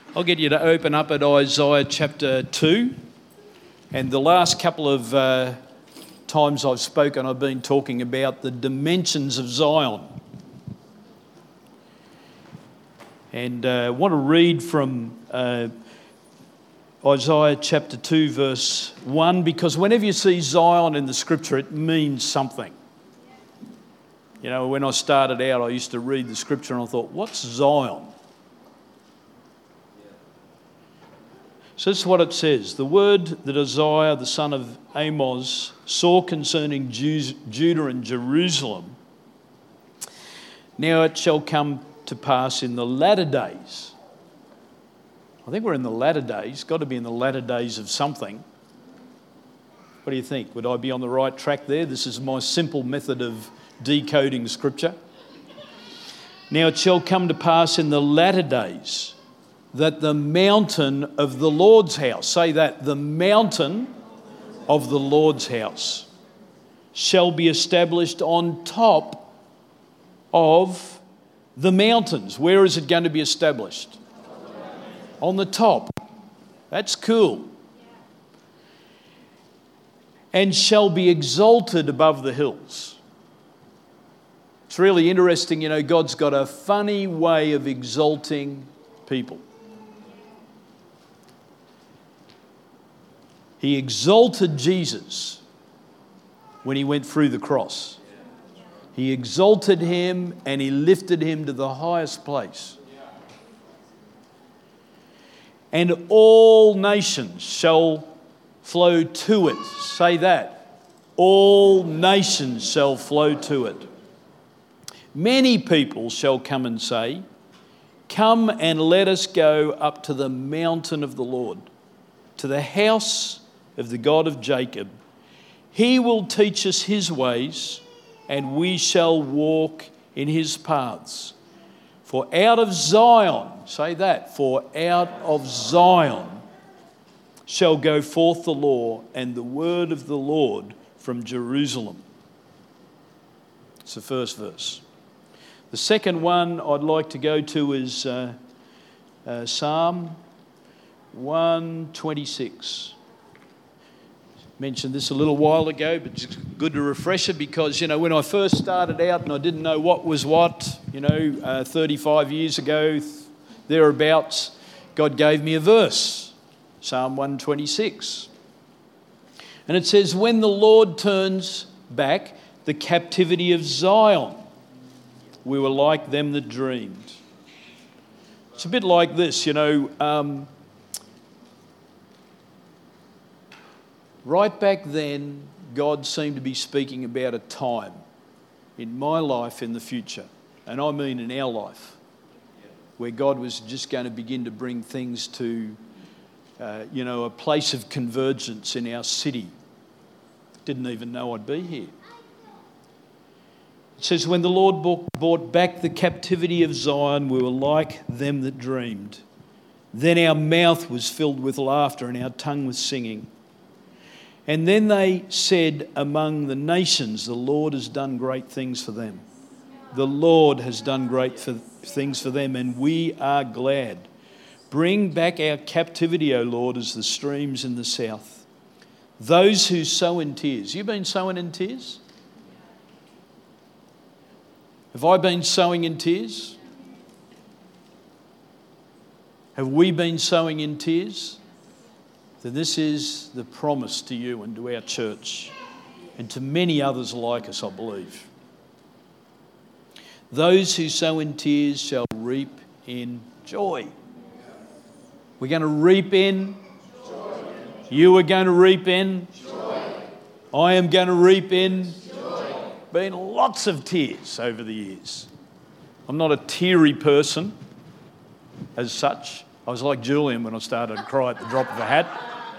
I'll get you to open up at Isaiah chapter 2. And the last couple of times I've spoken, I've been talking about the dimensions of Zion. And I want to read from Isaiah chapter 2 verse 1, because whenever you see Zion in the scripture, it means something. You know, when I started out, I used to read the scripture and I thought, what's Zion? So this is what it says. The word that Isaiah, the son of Amos, saw concerning Judah and Jerusalem. Now it shall come to pass in the latter days. I think we're in the latter days. Got to be in the latter days of something. What do you think? Would I be on the right track there? This is my simple method of decoding scripture. Now it shall come to pass in the latter days that the mountain of the Lord's house, say that, the mountain of the Lord's house shall be established on top of the mountains. Where is it going to be established? On the top. That's cool. And shall be exalted above the hills. It's really interesting, you know, God's got a funny way of exalting people. He exalted Jesus when he went through the cross. He exalted him and he lifted him to the highest place. And all nations shall flow to it. Say that. All nations shall flow to it. Many people shall come and say, come and let us go up to the mountain of the Lord, to the house of the God of Jacob. He will teach us his ways, and we shall walk in his paths. For out of Zion, say that, for out of Zion shall go forth the law and the word of the Lord from Jerusalem. It's the first verse. The second one I'd like to go to is Psalm 126. Mentioned this a little while ago, but it's good to refresh it because, you know, when I first started out and I didn't know what was what, 35 years ago, thereabouts, God gave me a verse, Psalm 126. And it says, when the Lord turns back the captivity of Zion, we were like them that dreamed. It's a bit like this, right back then, God seemed to be speaking about a time in my life in the future, and I mean in our life, where God was just going to begin to bring things to, a place of convergence in our city. Didn't even know I'd be here. It says, when the Lord brought back the captivity of Zion, we were like them that dreamed. Then our mouth was filled with laughter and our tongue with singing. And then they said among the nations, the Lord has done great things for them. The Lord has done great things for them, and we are glad. Bring back our captivity, O Lord, as the streams in the south. Those who sow in tears. You been sowing in tears? Have I been sowing in tears? Have we been sowing in tears? Then this is the promise to you and to our church and to many others like us, I believe. Those who sow in tears shall reap in joy. We're going to reap in joy. You are going to reap in joy. I am going to reap in joy. Been lots of tears over the years. I'm not a teary person as such. I was like Julian when I started to cry at the drop of a hat.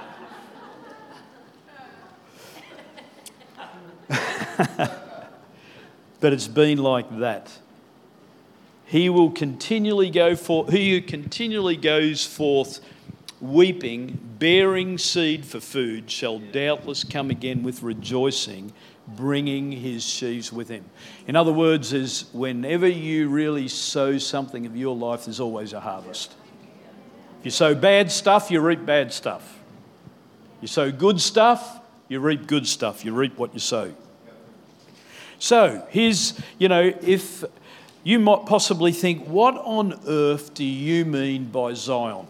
But it's been like that. He who continually goes forth weeping, bearing seed for food, shall doubtless come again with rejoicing, bringing his sheaves with him. In other words, is whenever you really sow something of your life, there's always a harvest. If you sow bad stuff, you reap bad stuff. You sow good stuff, you reap good stuff. You reap what you sow. So here's, if you might possibly think, what on earth do you mean by Zion?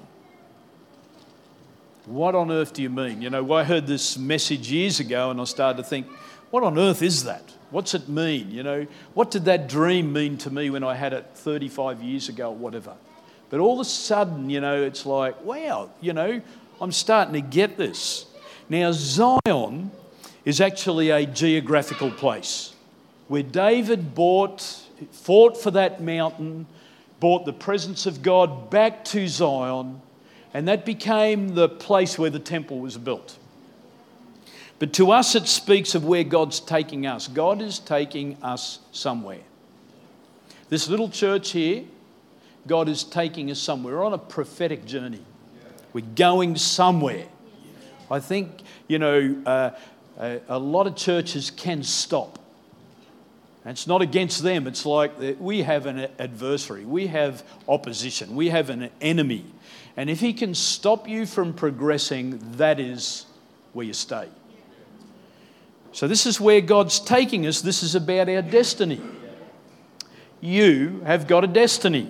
What on earth do you mean? I heard this message years ago and I started to think, what on earth is that? What's it mean? What did that dream mean to me when I had it 35 years ago or whatever? But all of a sudden, it's like, wow, I'm starting to get this. Now, Zion is actually a geographical place where David fought for that mountain, brought the presence of God back to Zion, and that became the place where the temple was built. But to us, it speaks of where God's taking us. God is taking us somewhere. This little church here, God is taking us somewhere. We're on a prophetic journey. We're going somewhere. I think, a lot of churches can stop. And it's not against them. It's like we have an adversary. We have opposition. We have an enemy. And if he can stop you from progressing, that is where you stay. So this is where God's taking us. This is about our destiny. You have got a destiny.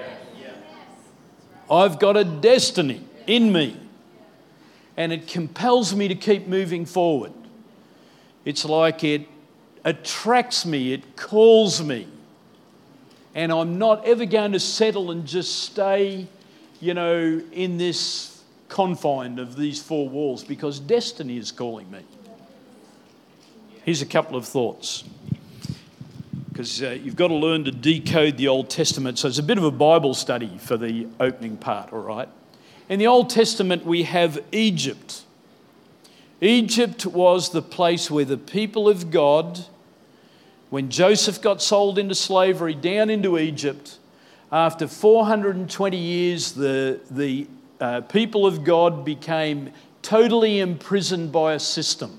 I've got a destiny in me. And it compels me to keep moving forward. It's like it attracts me, it calls me. And I'm not ever going to settle and just stay, in this confine of these four walls, because destiny is calling me. Here's a couple of thoughts, because you've got to learn to decode the Old Testament. So it's a bit of a Bible study for the opening part, all right? In the Old Testament, we have Egypt. Egypt was the place where the people of God, when Joseph got sold into slavery down into Egypt, after 420 years, the people of God became totally imprisoned by a system.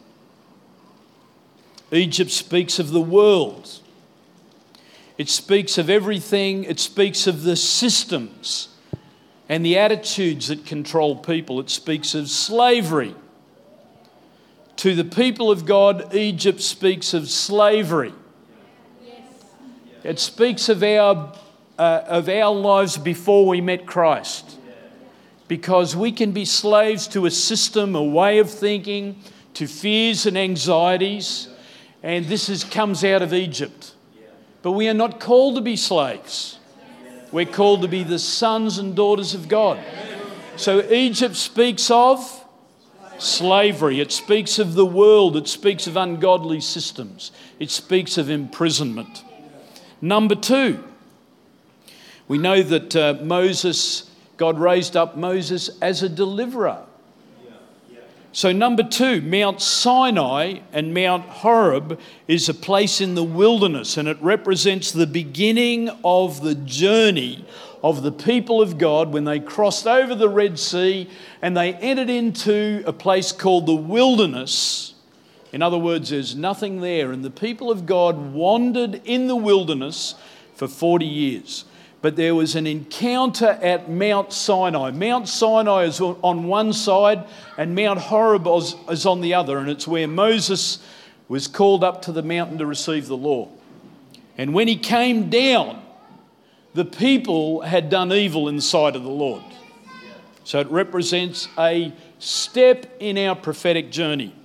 Egypt speaks of the world. It speaks of everything. It speaks of the systems and the attitudes that control people. It speaks of slavery. To the people of God, Egypt speaks of slavery. It speaks of our lives before we met Christ. Because we can be slaves to a system, a way of thinking, to fears and anxieties. And this comes out of Egypt. But we are not called to be slaves. We're called to be the sons and daughters of God. So Egypt speaks of slavery. It speaks of the world. It speaks of ungodly systems. It speaks of imprisonment. Number two, we know that God raised up Moses as a deliverer. So number two, Mount Sinai and Mount Horeb is a place in the wilderness, and it represents the beginning of the journey of the people of God when they crossed over the Red Sea and they entered into a place called the wilderness. In other words, there's nothing there, and the people of God wandered in the wilderness for 40 years. But there was an encounter at Mount Sinai. Mount Sinai is on one side and Mount Horeb is on the other. And it's where Moses was called up to the mountain to receive the law. And when he came down, the people had done evil in the sight of the Lord. So it represents a step in our prophetic journey.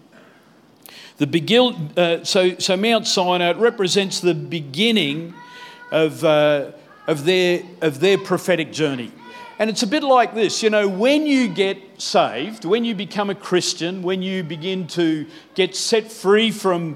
So Mount Sinai, it represents the beginning of their prophetic journey. And it's a bit like this, when you get saved, when you become a Christian, when you begin to get set free from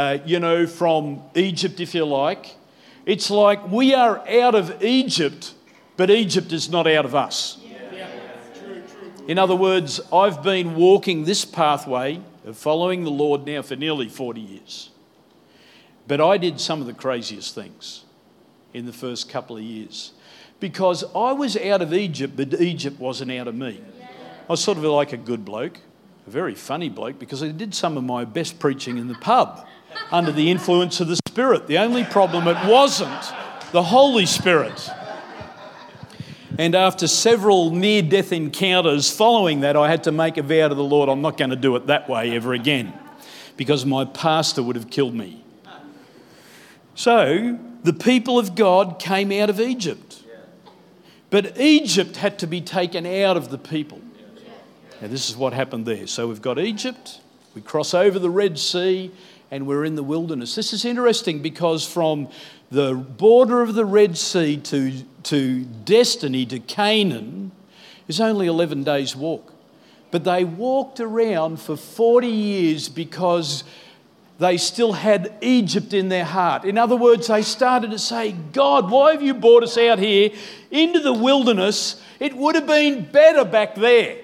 Egypt, if you like, it's like we are out of Egypt, but Egypt is not out of us. In other words, I've been walking this pathway of following the Lord now for nearly 40 years. But I did some of the craziest things in the first couple of years, because I was out of Egypt, but Egypt wasn't out of me. I was sort of like a good bloke, a very funny bloke, because I did some of my best preaching in the pub under the influence of the Spirit. The only problem, it wasn't the Holy Spirit. And after several near-death encounters following that, I had to make a vow to the Lord, I'm not going to do it that way ever again, because my pastor would have killed me. So the people of God came out of Egypt. But Egypt had to be taken out of the people. Now this is what happened there. So we've got Egypt, we cross over the Red Sea, and we're in the wilderness. This is interesting because from the border of the Red Sea to Destiny, to Canaan, is only 11 days' walk. But they walked around for 40 years because they still had Egypt in their heart. In other words, they started to say, God, why have you brought us out here into the wilderness? It would have been better back there.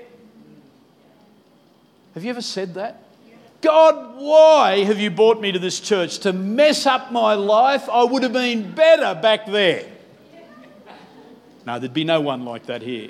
Have you ever said that? God, why have you brought me to this church to mess up my life? I would have been better back there. No, there'd be no one like that here.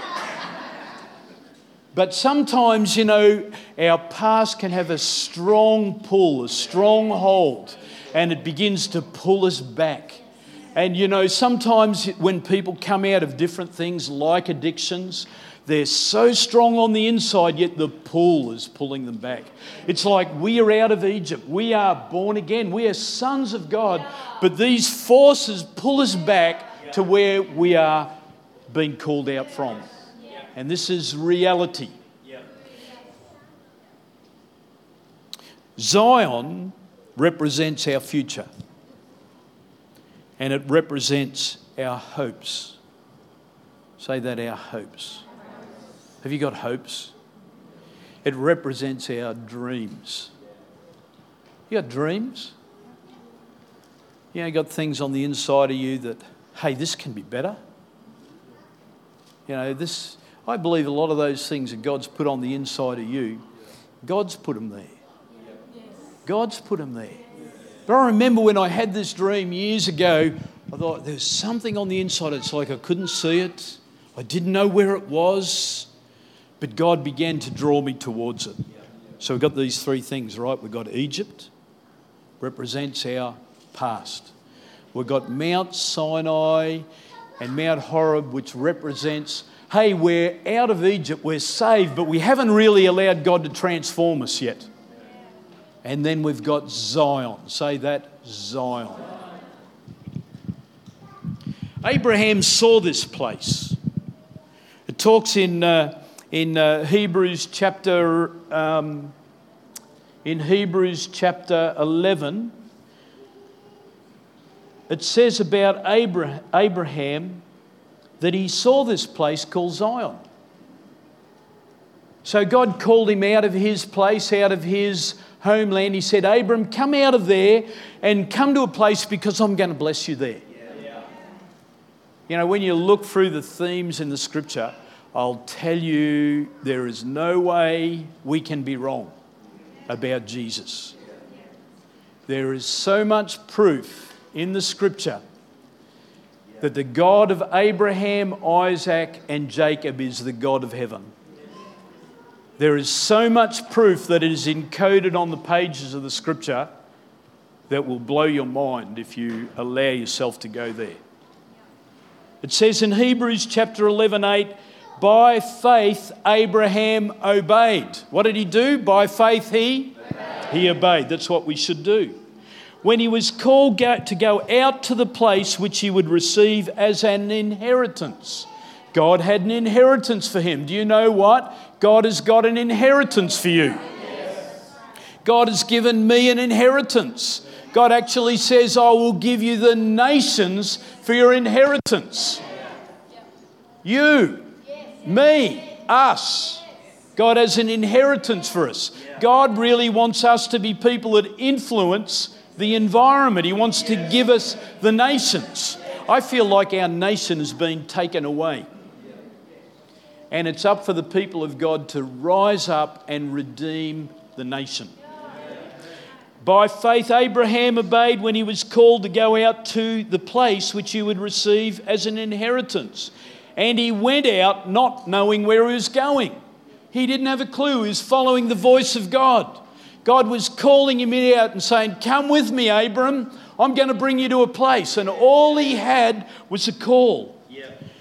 But sometimes, our past can have a strong pull, a strong hold, and it begins to pull us back. And, sometimes when people come out of different things like addictions, they're so strong on the inside, yet the pull is pulling them back. It's like we are out of Egypt. We are born again. We are sons of God. But these forces pull us back to where we are being called out from. And this is reality. Zion represents our future. And it represents our hopes. Say that, our hopes. Have you got hopes? It represents our dreams. You got dreams? You got things on the inside of you that, hey, this can be better. I believe a lot of those things that God's put on the inside of you, God's put them there. God's put them there. But I remember when I had this dream years ago, I thought there's something on the inside. It's like I couldn't see it. I didn't know where it was. But God began to draw me towards it. So we've got these three things, right? We've got Egypt, represents our past. We've got Mount Sinai and Mount Horeb, which represents, hey, we're out of Egypt, we're saved, but we haven't really allowed God to transform us yet. And then we've got Zion. Say that, Zion. Abraham saw this place. It talks in Hebrews chapter 11. It says about Abraham that he saw this place called Zion. So God called him out of his place, out of his homeland. He said, Abram, come out of there and come to a place because I'm going to bless you there. When you look through the themes in the scripture, I'll tell you there is no way we can be wrong about Jesus. There is so much proof in the scripture that the God of Abraham, Isaac, and Jacob is the God of heaven. There is so much proof that it is encoded on the pages of the scripture that will blow your mind if you allow yourself to go there. It says in Hebrews chapter 11:8, by faith Abraham obeyed. What did he do? By faith he obeyed. That's what we should do. When he was called to go out to the place which he would receive as an inheritance. God had an inheritance for him. Do you know what? God has got an inheritance for you. God has given me an inheritance. God actually says, I will give you the nations for your inheritance. You, me, us. God has an inheritance for us. God really wants us to be people that influence the environment. He wants to give us the nations. I feel like our nation has been taken away. And it's up for the people of God to rise up and redeem the nation. By faith, Abraham obeyed when he was called to go out to the place which he would receive as an inheritance. And he went out not knowing where he was going. He didn't have a clue. He was following the voice of God. God was calling him out and saying, come with me, Abram. I'm going to bring you to a place. And all he had was a call.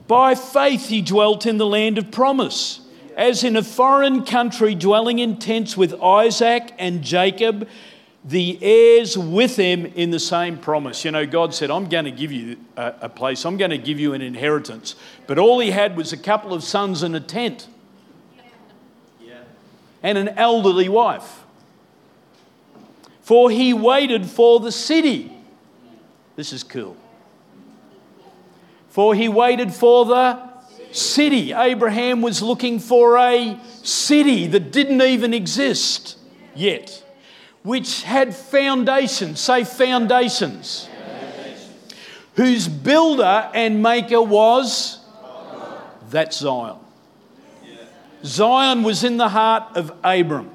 By faith he dwelt in the land of promise, as in a foreign country, dwelling in tents with Isaac and Jacob, the heirs with him in the same promise. You know, God said, I'm going to give you a place. I'm going to give you an inheritance. But all he had was a couple of sons and a tent. And an elderly wife. For he waited for the city. This is cool. For he waited for the city. Abraham was looking for a city that didn't even exist yet, which had foundations. Say foundations. Whose builder and maker was? That's Zion. Zion was in the heart of Abram.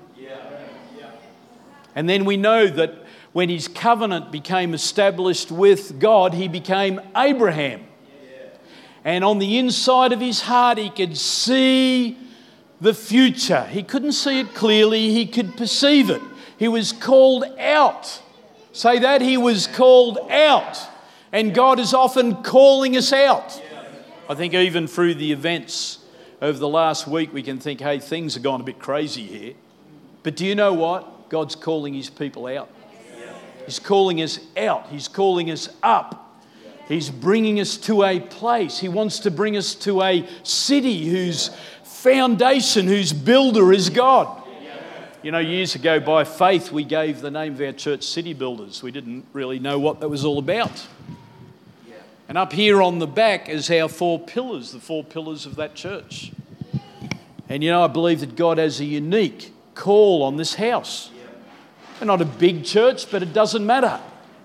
And then we know that when his covenant became established with God, he became Abraham. And on the inside of his heart, he could see the future. He couldn't see it clearly, he could perceive it. He was called out. Say that, he was called out. And God is often calling us out. I think even through the events over the last week, we can think, hey, things have gone a bit crazy here. But do you know what? God's calling his people out. He's calling us out. He's calling us up. He's bringing us to a place. He wants to bring us to a city whose foundation, whose builder is God. You know, years ago, by faith, we gave the name of our church City Builders. We didn't really know what that was all about. And up here on the back is our 4 pillars, the 4 pillars of that church. And you know, I believe that God has a unique call on this house. We're not a big church, but it doesn't matter.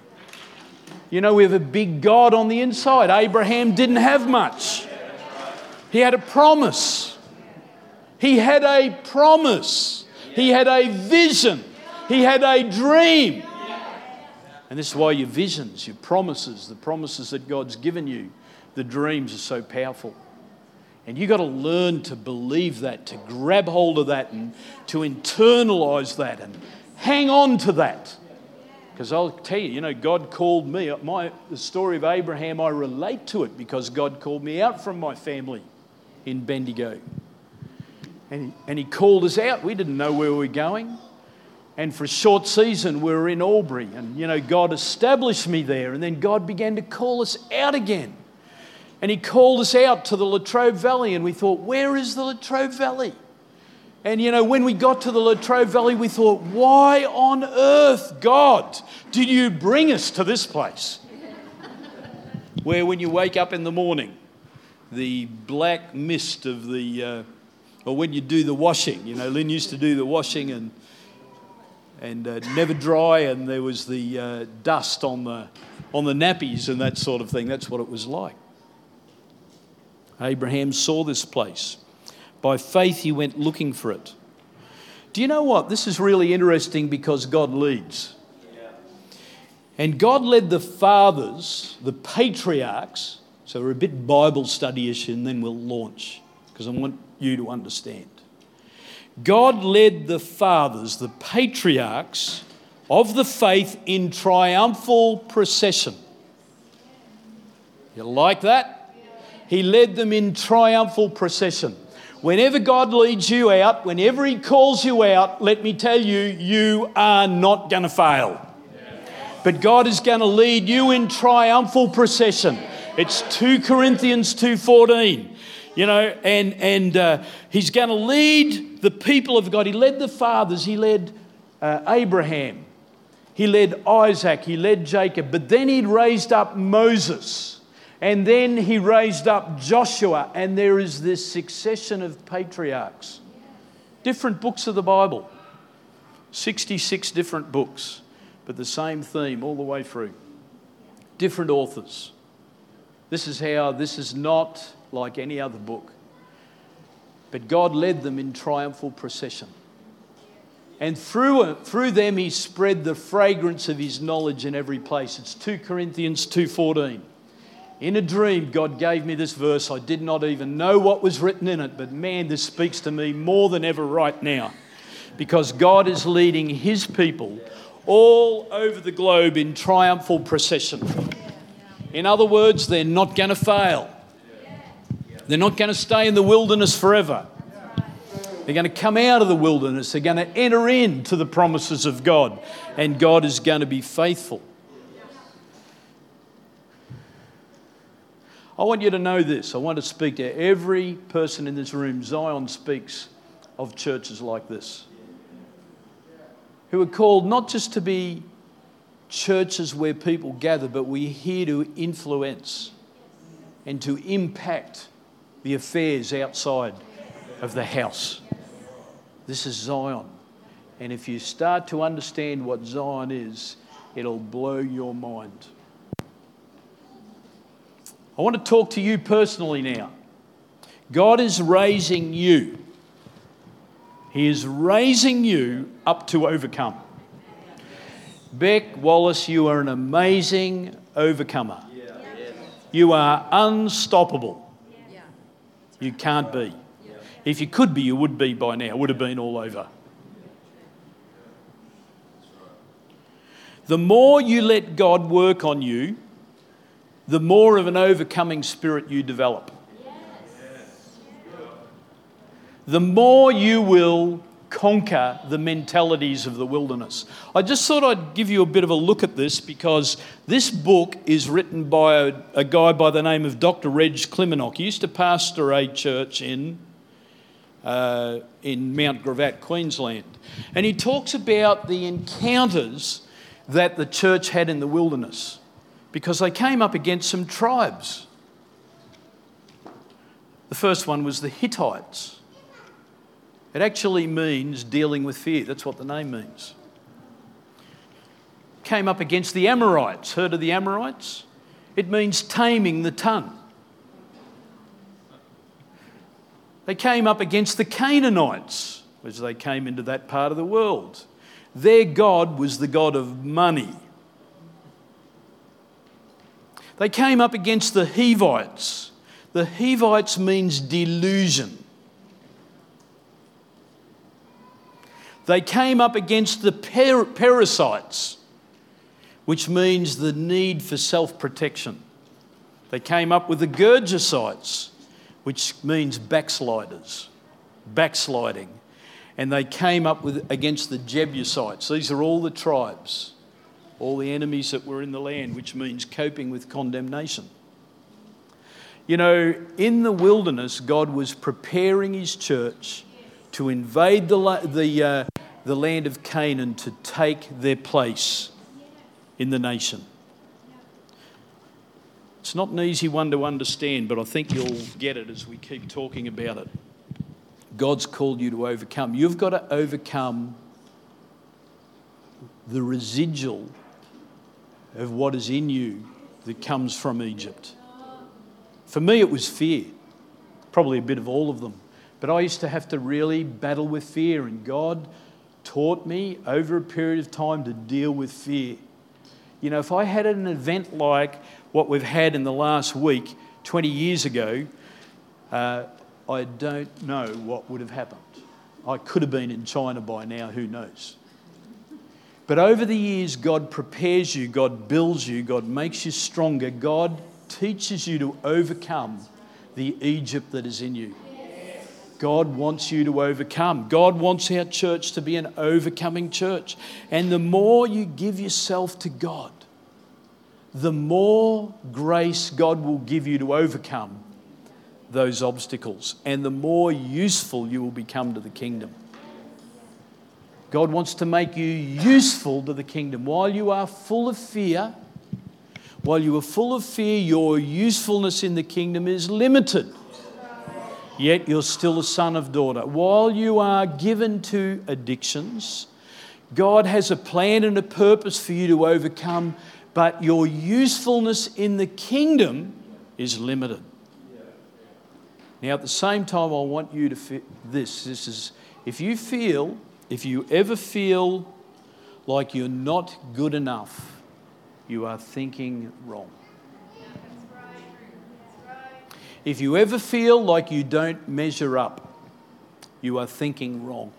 You know, we have a big God on the inside. Abraham didn't have much. He had a promise. He had a promise. He had a vision. He had a dream. And this is why your visions, your promises, the promises that God's given you, the dreams are so powerful. And you've got to learn to believe that, to grab hold of that and to internalize that and hang on to that. Because I'll tell you, you know, God called me. The story of Abraham, I relate to it because God called me out from my family in Bendigo. And he called us out. We didn't know where we were going. And for a short season, we were in Albury. And, you know, God established me there. And then God began to call us out again. And he called us out to the Latrobe Valley. And we thought, where is the Latrobe Valley? And, you know, when we got to the Latrobe Valley, we thought, why on earth, God, did you bring us to this place? Where when you wake up in the morning, the black mist of the, or when you do the washing, you know, Lynn used to do the washing and never dry, and there was the dust on the nappies and that sort of thing. That's what it was like. Abraham saw this place. By faith, he went looking for it. Do you know what? This is really interesting because God leads. And God led the fathers, the patriarchs. So we're a bit Bible study-ish, and then we'll launch because I want you to understand. God led the fathers, the patriarchs of the faith in triumphal procession. You like that? He led them in triumphal procession. Whenever God leads you out, whenever he calls you out, let me tell you, you are not going to fail. But God is going to lead you in triumphal procession. It's 2 Corinthians 2:14. You know, and he's going to lead the people of God. He led the fathers. He led Abraham. He led Isaac. He led Jacob. But then he raised up Moses. And then he raised up Joshua. And there is this succession of patriarchs. Different books of the Bible. 66 different books. But the same theme all the way through. Different authors. This is not like any other book. But God led them in triumphal procession. And through them he spread the fragrance of his knowledge in every place. It's 2 Corinthians 2:14. In a dream, God gave me this verse. I did not even know what was written in it, but man, this speaks to me more than ever right now. Because God is leading his people all over the globe in triumphal procession. In other words, they're not going to fail. They're not going to stay in the wilderness forever. They're going to come out of the wilderness. They're going to enter into the promises of God. And God is going to be faithful. I want you to know this. I want to speak to every person in this room. Zion speaks of churches like this, who are called not just to be churches where people gather, but we're here to influence and to impact the affairs outside of the house. This is Zion. And if you start to understand what Zion is, it'll blow your mind. I want to talk to you personally now. God is raising you. He is raising you up to overcome. Beck Wallace, you are an amazing overcomer. You are unstoppable. You can't be. If you could be, you would be by now. It would have been all over. The more you let God work on you, the more of an overcoming spirit you develop. The more you will conquer the mentalities of the wilderness. I just thought I'd give you a bit of a look at this, because this book is written by a guy by the name of Dr. Reg Klimenok. He used to pastor a church in Mount Gravatt, Queensland. And he talks about the encounters that the church had in the wilderness, because they came up against some tribes. The first one was the Hittites. It actually means dealing with fear. That's what the name means. Came up against the Amorites. Heard of the Amorites? It means taming the tongue. They came up against the Canaanites, as they came into that part of the world. Their God was the God of money. They came up against the Hivites. The Hivites means delusion. They came up against the Perizzites, which means the need for self-protection. They came up with the Gergesites, which means backsliders, backsliding. And they came up against the Jebusites. These are all the tribes, all the enemies that were in the land, which means coping with condemnation. You know, in the wilderness, God was preparing his church to invade the land of Canaan, to take their place in the nation. It's not an easy one to understand, but I think you'll get it as we keep talking about it. God's called you to overcome. You've got to overcome the residual of what is in you that comes from Egypt. For me, it was fear. Probably a bit of all of them. But I used to have to really battle with fear, and God taught me over a period of time to deal with fear. You know, if I had an event like what we've had in the last week, 20 years ago, I don't know what would have happened. I could have been in China by now, who knows? But over the years, God prepares you, God builds you, God makes you stronger, God teaches you to overcome the Egypt that is in you. God wants you to overcome. God wants our church to be an overcoming church. And the more you give yourself to God, the more grace God will give you to overcome those obstacles, and the more useful you will become to the kingdom. God wants to make you useful to the kingdom. While you are full of fear, your usefulness in the kingdom is limited. Yet you're still a son or daughter. While you are given to addictions, God has a plan and a purpose for you to overcome, but your usefulness in the kingdom is limited. Now, at the same time, I want you to feel this. This is, if you ever feel like you're not good enough, you are thinking wrong. If you ever feel like you don't measure up, you are thinking wrong.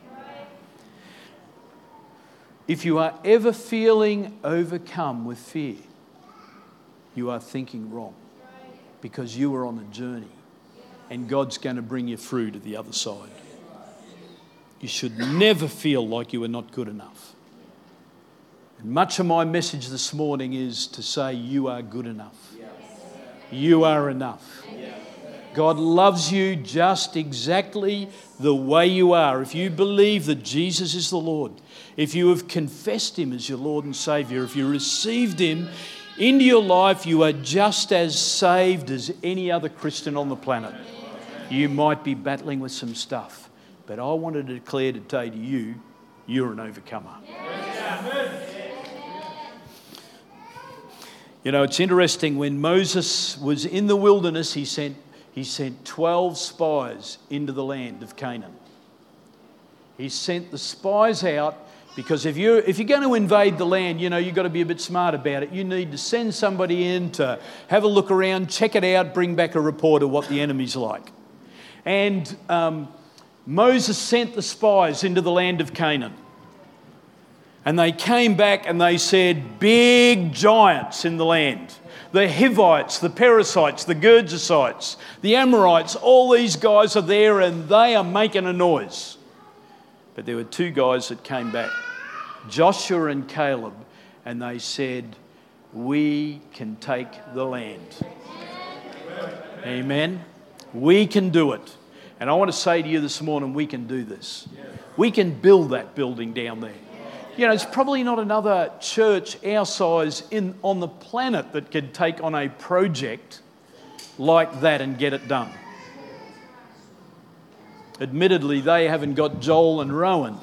If you are ever feeling overcome with fear, you are thinking wrong, because you are on a journey. and God's going to bring you through to the other side. You should never feel like you are not good enough. And much of my message this morning is to say you are good enough. You are enough. God loves you just exactly the way you are. If you believe that Jesus is the Lord, if you have confessed Him as your Lord and Saviour, if you received Him into your life, you are just as saved as any other Christian on the planet. You might be battling with some stuff, but I want to declare today to you, you're an overcomer. You know, it's interesting, when Moses was in the wilderness, he sent 12 spies into the land of Canaan. He sent the spies out because if you're going to invade the land, you know, you've got to be a bit smart about it. You need to send somebody in to have a look around, check it out, bring back a report of what the enemy's like. And Moses sent the spies into the land of Canaan. And they came back and they said, big giants in the land. The Hivites, the Perizzites, the Gergesites, the Amorites, all these guys are there and they are making a noise. But there were two guys that came back, Joshua and Caleb, and they said, we can take the land. Amen. We can do it. And I want to say to you this morning, we can do this. We can build that building down there. You know, it's probably not another church our size on the planet that could take on a project like that and get it done. Admittedly, they haven't got Joel and Rowan.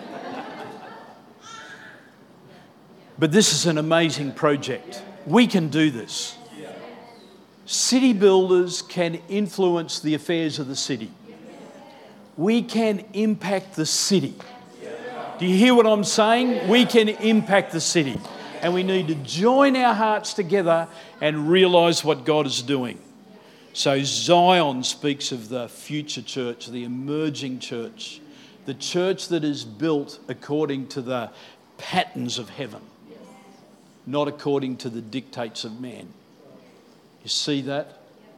But this is an amazing project. We can do this. City builders can influence the affairs of the city. We can impact the city. Do you hear what I'm saying? We can impact the city. And we need to join our hearts together and realise what God is doing. So Zion speaks of the future church, the emerging church, the church that is built according to the patterns of heaven, not according to the dictates of man. You see that?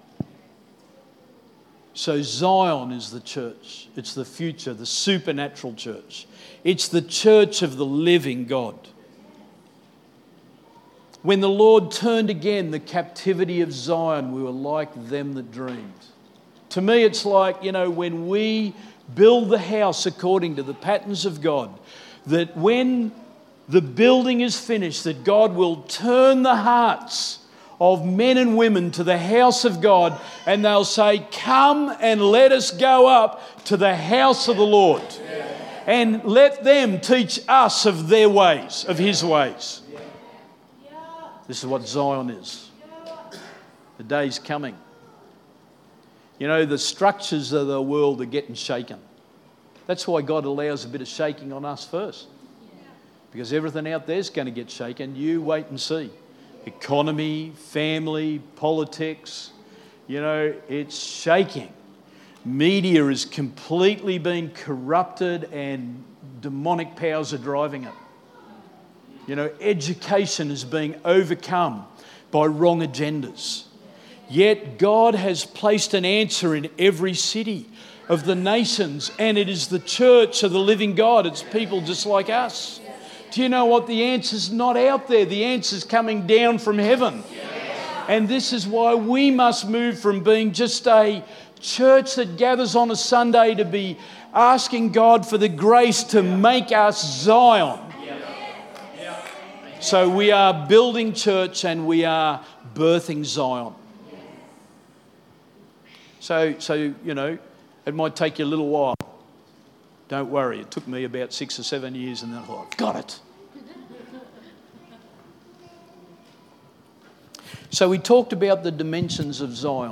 So Zion is the church. It's the future, the supernatural church. It's the church of the living God. When the Lord turned again the captivity of Zion, we were like them that dreamed. To me, it's like, you know, when we build the house according to the patterns of God, that when the building is finished, that God will turn the hearts of men and women to the house of God, and they'll say, come and let us go up to the house of the Lord. And let them teach us of their ways, of His ways. This is what Zion is. The day's coming. You know, the structures of the world are getting shaken. That's why God allows a bit of shaking on us first. Because everything out there is going to get shaken. You wait and see. Economy, family, politics, you know, it's shaking. Media is completely being corrupted and demonic powers are driving it. You know, education is being overcome by wrong agendas. Yet God has placed an answer in every city of the nations, and it is the church of the living God. It's people just like us. Do you know what? The answer's not out there. The answer's coming down from heaven. And this is why we must move from being just a church that gathers on a Sunday to be asking God for the grace to make us Zion. So we are building church and we are birthing Zion. So you know, it might take you a little while. Don't worry, it took me about 6 or 7 years and then I thought, got it. So we talked about the dimensions of Zion.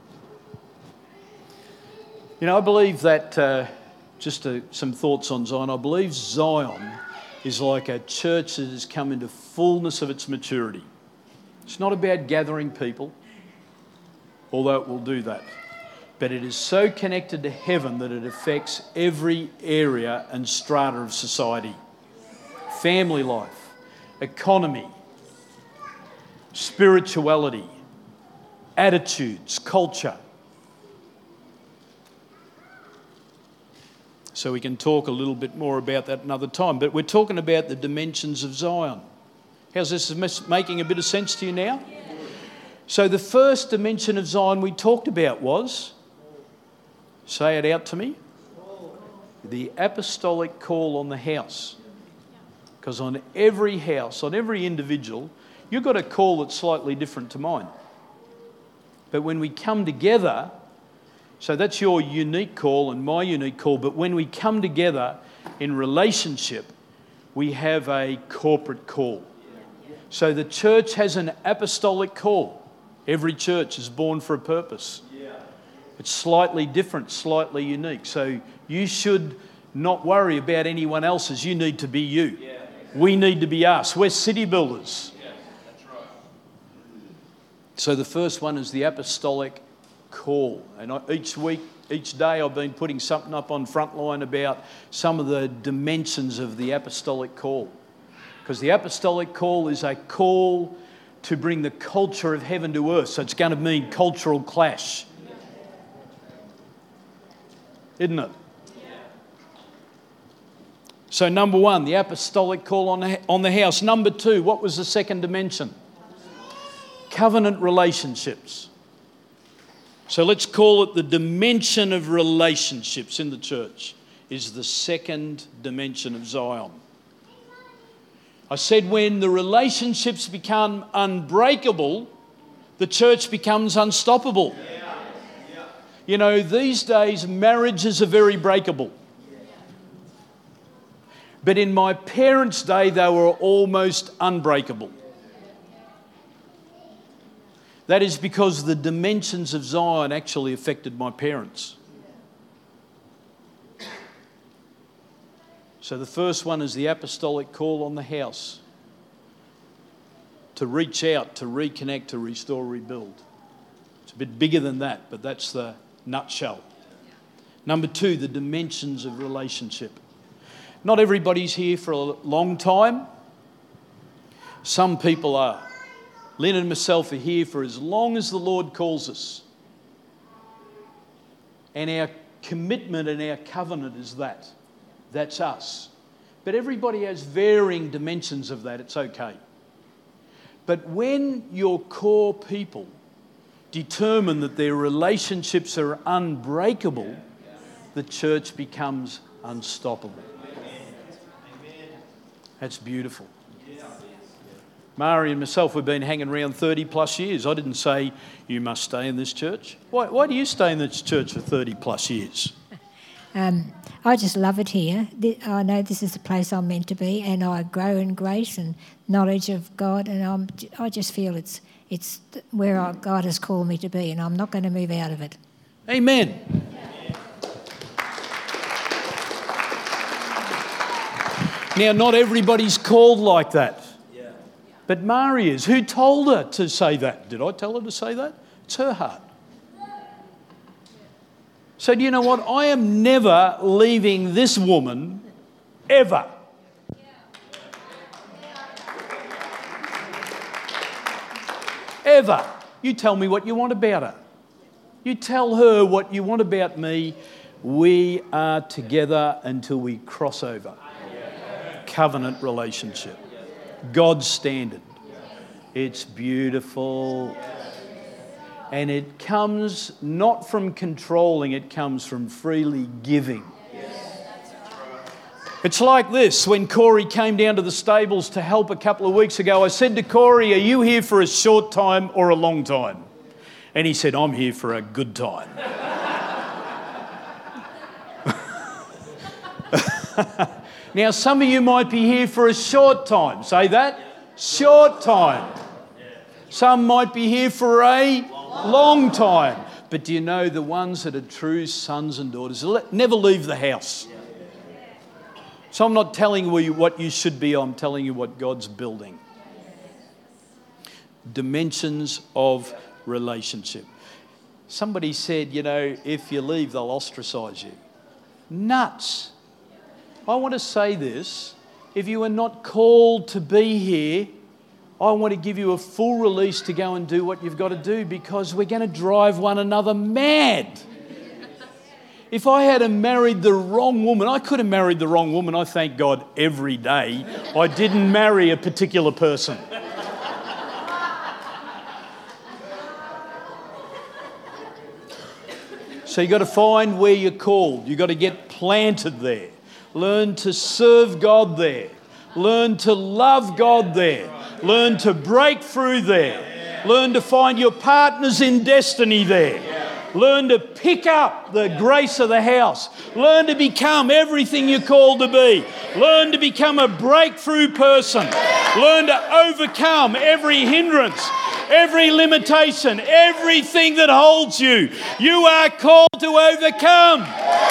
You know, I believe that, some thoughts on Zion, I believe Zion is like a church that has come into fullness of its maturity. It's not about gathering people, although it will do that. But it is so connected to heaven that it affects every area and strata of society. Family life, economy, spirituality, attitudes, culture. So we can talk a little bit more about that another time. But we're talking about the dimensions of Zion. How's this making a bit of sense to you now? So the first dimension of Zion we talked about was, say it out to me, the apostolic call on the house. Because on every house, on every individual, you've got a call that's slightly different to mine. But when we come together, so that's your unique call and my unique call, but when we come together in relationship, we have a corporate call. So the church has an apostolic call. Every church is born for a purpose. It's slightly different, slightly unique. So you should not worry about anyone else's. You need to be you. We need to be us. We're city builders. So the first one is the apostolic call. And each week, each day, I've been putting something up on Frontline about some of the dimensions of the apostolic call. Because the apostolic call is a call to bring the culture of heaven to earth. So it's going to mean cultural clash. Isn't it? So number one, the apostolic call on the house. Number two, what was the second dimension? Covenant relationships. So let's call it the dimension of relationships in the church is the second dimension of Zion. I said when the relationships become unbreakable, the church becomes unstoppable. You know, these days marriages are very breakable. But in my parents' day, they were almost unbreakable. That is because the dimensions of Zion actually affected my parents. So the first one is the apostolic call on the house. To reach out, to reconnect, to restore, rebuild. It's a bit bigger than that, but that's the nutshell. Number two, the dimensions of relationship. Not everybody's here for a long time. Some people are. Lynn and myself are here for as long as the Lord calls us. And our commitment and our covenant is that. That's us. But everybody has varying dimensions of that. It's okay. But when your core people determine that their relationships are unbreakable, the church becomes unstoppable. That's beautiful. Mari and myself have been hanging around 30 plus years. I didn't say you must stay in this church. Why do you stay in this church for 30 plus years? I just love it here. I know this is the place I'm meant to be, and I grow in grace and knowledge of God, and I just feel it's where God has called me to be, and I'm not going to move out of it. Amen. Now, not everybody's called like that. But Mari is. Who told her to say that? Did I tell her to say that? It's her heart. So do you know what? I am never leaving this woman, ever. Ever. You tell me what you want about her. You tell her what you want about me. We are together until we cross over. Covenant relationship. God's standard. It's beautiful. And it comes not from controlling, it comes from freely giving. It's like this. When Corey came down to the stables to help a couple of weeks ago, I said to Corey, are you here for a short time or a long time? And he said, I'm here for a good time. Now, some of you might be here for a short time. Say that. Short time. Some might be here for a long time. But do you know the ones that are true sons and daughters never leave the house? So I'm not telling you what you should be. I'm telling you what God's building. Dimensions of relationship. Somebody said, you know, if you leave, they'll ostracise you. Nuts. I want to say this. If you are not called to be here, I want to give you a full release to go and do what you've got to do, because we're going to drive one another mad. If I had married the wrong woman, I could have married the wrong woman. I thank God every day I didn't marry a particular person. So you've got to find where you're called. You've got to get planted there. Learn to serve God there. Learn to love God there. Learn to break through there. Learn to find your partners in destiny there. Learn to pick up the grace of the house. Learn to become everything you're called to be. Learn to become a breakthrough person. Learn to overcome every hindrance, every limitation, everything that holds you. You are called to overcome.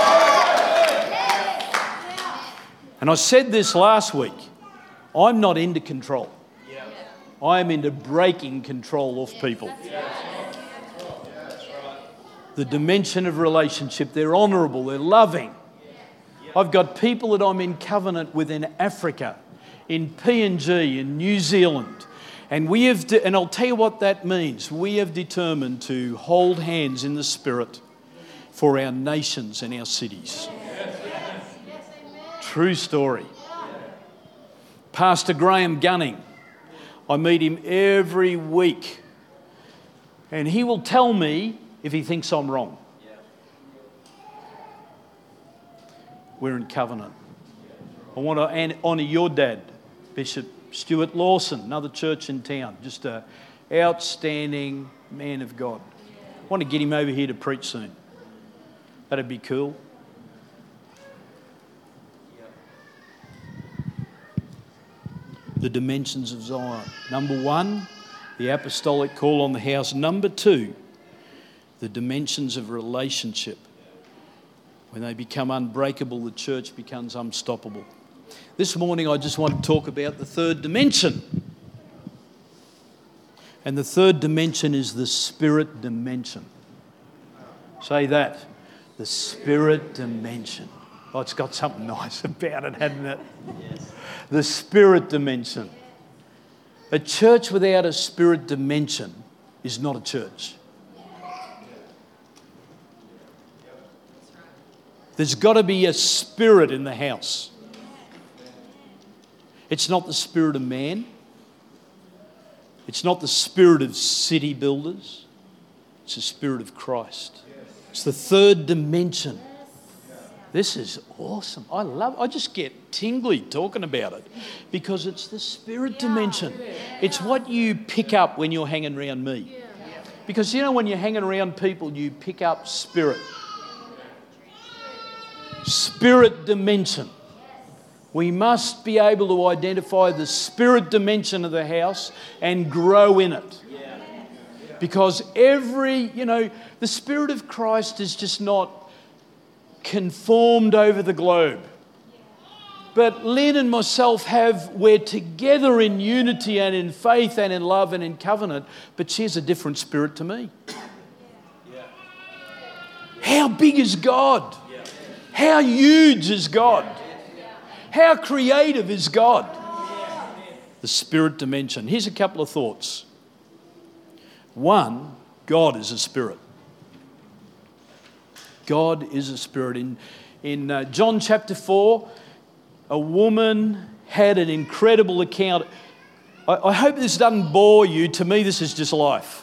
And I said this last week. I'm not into control. I'm into breaking control off people. The dimension of relationship, they're honourable, they're loving. I've got people that I'm in covenant with in Africa, in PNG, in New Zealand. And and I'll tell you what that means. We have determined to hold hands in the Spirit for our nations and our cities. True story. Pastor Graham Gunning, I meet him every week. And he will tell me if he thinks I'm wrong. We're in covenant. I want to honour your dad, Bishop Stuart Lawson, another church in town. Just an outstanding man of God. I want to get him over here to preach soon. That'd be cool. The dimensions of Zion. Number 1, the apostolic call on the house. Number 2, the dimensions of relationship. When they become unbreakable, the church becomes unstoppable. This morning I just want to talk about the third dimension. And the third dimension is the spirit dimension. Say that. The spirit dimension. Oh, it's got something nice about it, hasn't it? Yes. The spirit dimension. A church without a spirit dimension is not a church. There's got to be a spirit in the house. It's not the spirit of man. It's not the spirit of city builders. It's the spirit of Christ. It's the third dimension. This is awesome. I just get tingly talking about it because it's the spirit dimension. It's what you pick up when you're hanging around me. Because you know when you're hanging around people, you pick up spirit. Spirit dimension. We must be able to identify the spirit dimension of the house and grow in it. Because the Spirit of Christ is just not conformed over the globe. But Lynn and myself we're together in unity and in faith and in love and in covenant, but she has a different spirit to me. How big is God? How huge is God? How creative is God? The spirit dimension. Here's a couple of thoughts. 1, God is a spirit. God is a spirit. In John chapter 4, a woman had an incredible account. I hope this doesn't bore you. To me, this is just life.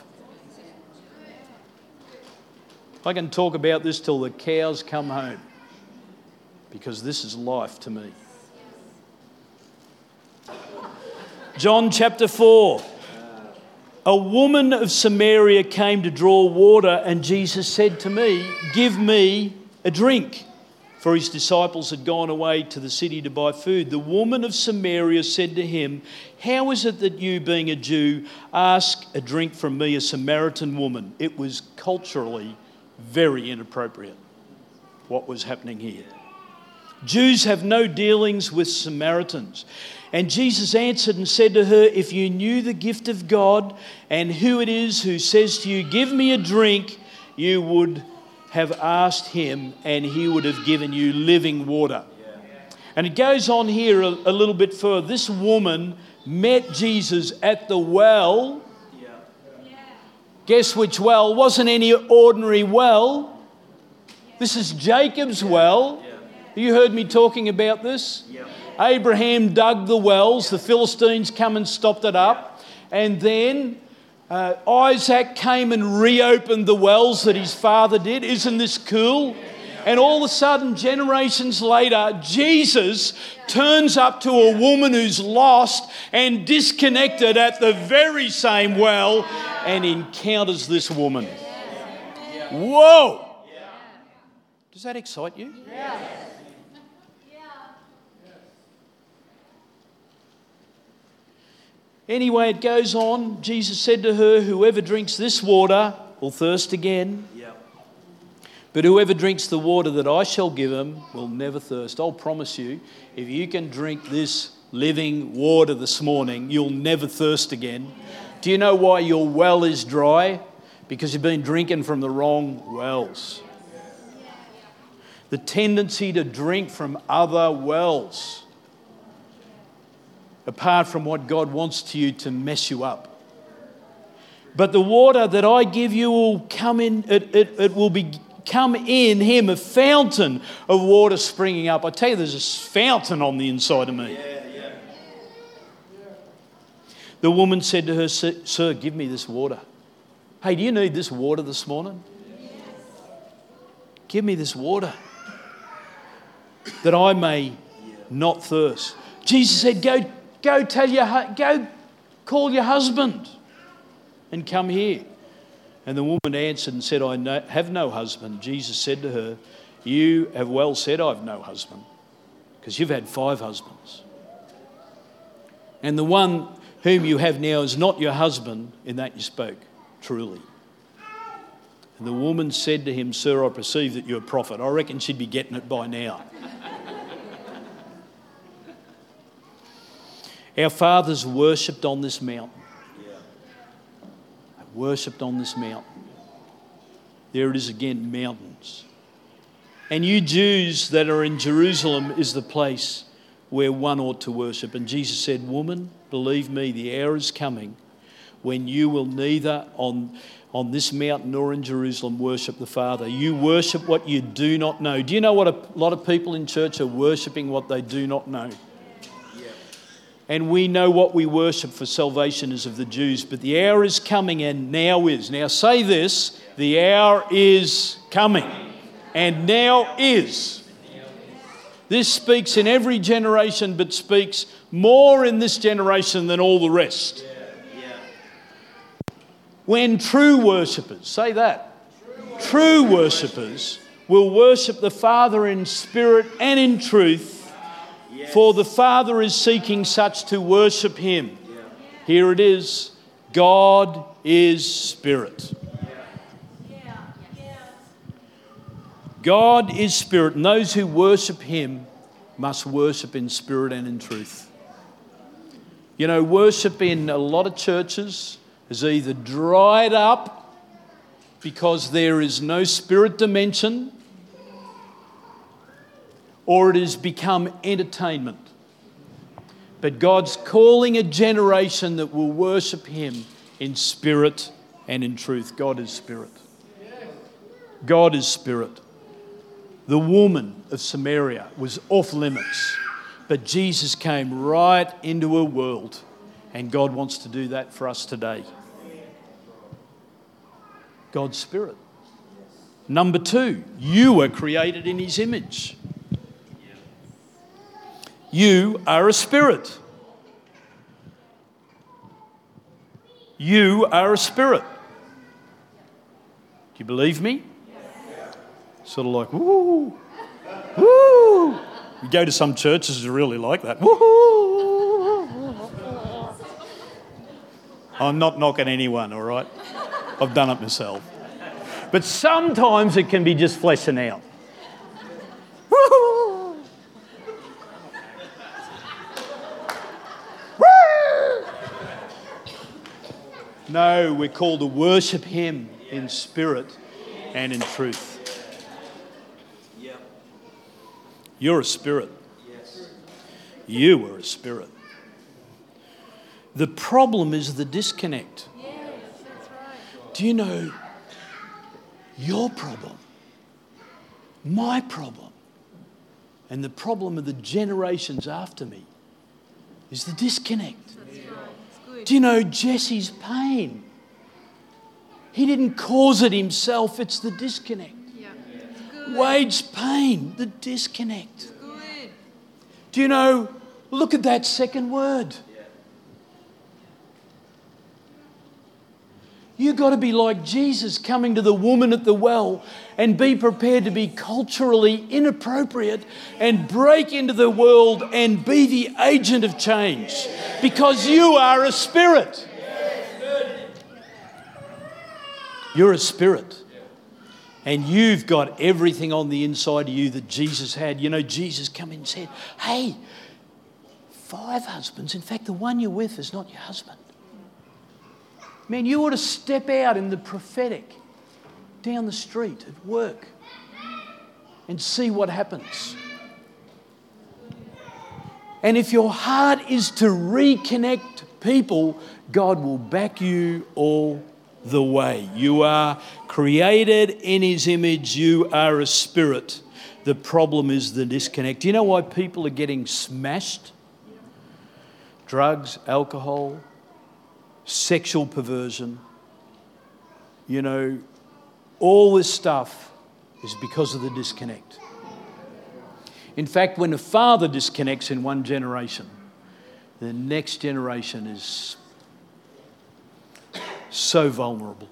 I can talk about this till the cows come home because this is life to me. John chapter 4. A woman of Samaria came to draw water, and Jesus said to me, "Give me a drink." For his disciples had gone away to the city to buy food. The woman of Samaria said to him, "How is it that you, being a Jew, ask a drink from me, a Samaritan woman?" It was culturally very inappropriate what was happening here. Jews have no dealings with Samaritans. And Jesus answered and said to her, "If you knew the gift of God and who it is who says to you, 'Give me a drink,' you would have asked him and he would have given you living water." And it goes on here a little bit further. This woman met Jesus at the well. Guess which well? Wasn't any ordinary well. This is Jacob's well. You heard me talking about this? Abraham dug the wells. The Philistines come and stopped it up. And then Isaac came and reopened the wells that his father did. Isn't this cool? And all of a sudden, generations later, Jesus turns up to a woman who's lost and disconnected at the very same well and encounters this woman. Whoa! Does that excite you? Anyway, it goes on. Jesus said to her, whoever drinks this water will thirst again. But whoever drinks the water that I shall give him will never thirst. I'll promise you, if you can drink this living water this morning, you'll never thirst again. Do you know why your well is dry? Because you've been drinking from the wrong wells. The tendency to drink from other wells, apart from what God wants to you, to mess you up. But the water that I give you will come in, it will become in him a fountain of water springing up. I tell you, there's a fountain on the inside of me. The woman said to her, Sir, give me this water. Hey, do you need this water this morning? Give me this water that I may not thirst. Jesus said, go call your husband and come here. And the woman answered and said, I have no husband. Jesus said to her, you have well said, I have no husband, because you've had 5 husbands. And the one whom you have now is not your husband, in that you spoke truly. And the woman said to him, Sir, I perceive that you're a prophet. I reckon she'd be getting it by now. Our fathers worshipped on this mountain. They worshipped on this mountain. There it is again, mountains. And you Jews that are in Jerusalem is the place where one ought to worship. And Jesus said, woman, believe me, the hour is coming when you will neither on this mountain nor in Jerusalem worship the Father. You worship what you do not know. Do you know what a lot of people in church are worshipping? What they do not know. And we know what we worship, for salvation is of the Jews. But the hour is coming and now is. Now say this, the hour is coming and now is. This speaks in every generation, but speaks more in this generation than all the rest. When true worshippers, say that, true worshippers will worship the Father in spirit and in truth, for the Father is seeking such to worship him. Here it is, God is spirit. God is spirit, and those who worship him must worship in spirit and in truth. You know, worship in a lot of churches is either dried up because there is no spirit dimension, or it has become entertainment. But God's calling a generation that will worship him in spirit and in truth. God is spirit. God is spirit. The woman of Samaria was off limits, but Jesus came right into her world, and God wants to do that for us today. God's spirit. Number 2, you were created in his image. You are a spirit. You are a spirit. Do you believe me? Sort of like, woo, woo. You go to some churches that are really like that. Woo. I'm not knocking anyone, all right? I've done it myself. But sometimes it can be just fleshing out. Woo. No, we're called to worship him in spirit and in truth. You're a spirit. You are a spirit. The problem is the disconnect. Do you know your problem My problem and the problem of the generations after me is the disconnect. Do you know Jesse's pain? He didn't cause it himself, it's the disconnect. Wade's pain, the disconnect. Do you know, look at that second word. You've got to be like Jesus coming to the woman at the well and be prepared to be culturally inappropriate and break into the world and be the agent of change because you are a spirit. You're a spirit. And you've got everything on the inside of you that Jesus had. You know, Jesus came in and said, hey, 5 husbands. In fact, the one you're with is not your husband. Man, you ought to step out in the prophetic down the street at work and see what happens. And if your heart is to reconnect people, God will back you all the way. You are created in His image. You are a spirit. The problem is the disconnect. Do you know why people are getting smashed? Drugs, alcohol, sexual perversion, you know, all this stuff is because of the disconnect. In fact, when a father disconnects in one generation, the next generation is so vulnerable.